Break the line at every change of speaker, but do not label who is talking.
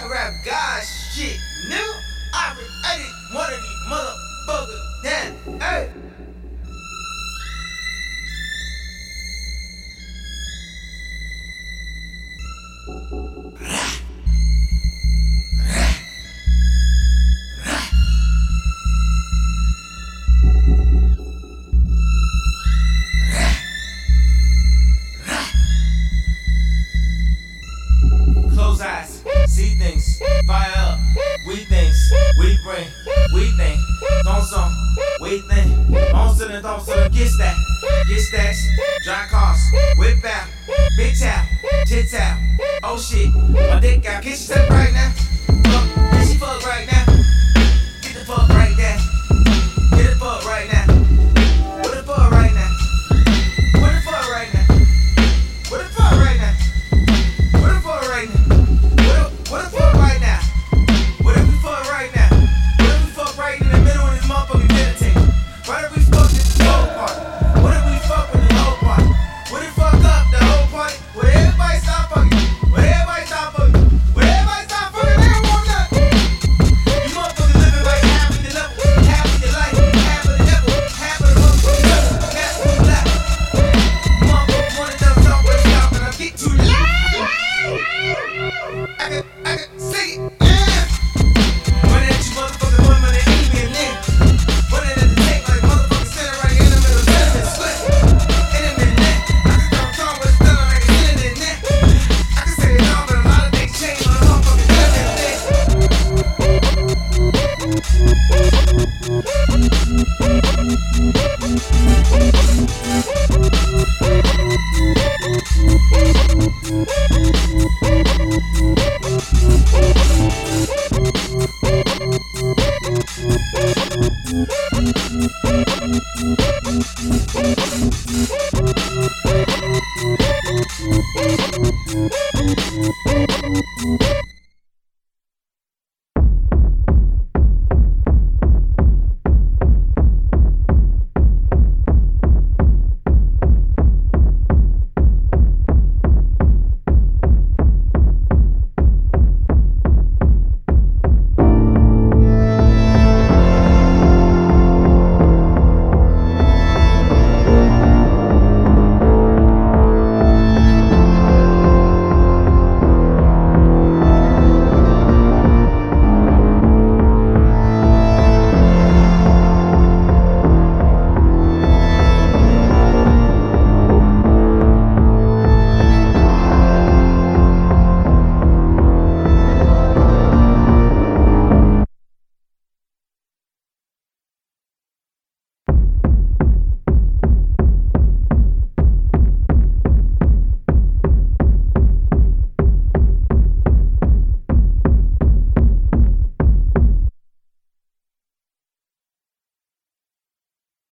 rap God shit, nigga. I created one of these motherfuckers. Damn, hey. Close eyes, see things, fire up, we things, we bring, we think, don't some, we think, on to the don't so get stacked, get stacks, dry cars, whip out, bitch out, tits out, oh shit, my dick out, get your right now, fuck, get she fuck right now, get the fuck right there, get the fuck right now, what the fuck right now, what the fuck right now, what the fuck right now. What the fuck right now? What the fuck right now? What if we fuck right now? What if we fuck right in the middle of this motherfucking meditate? Why if we fuck this whole party? What if we fuck with the whole party? What if fuck up the whole party? Would everybody stop fucking? Would everybody stop fucking? Would everybody stop fucking? They don't want nothing. You motherfuckers living like half of the level, half of your life, half of the devil, half of the motherfucking level, half of the left. Motherfuckers wanna tell something, but stop and I get too loud. I can see it, yeah. When at you motherfucking women and enemy and then when it at the tape like motherfucking center right in the middle, center split. In a minute, I can start talking but still I can get it in there. I can say it all, but a lot of things change on the motherfucking Thank you.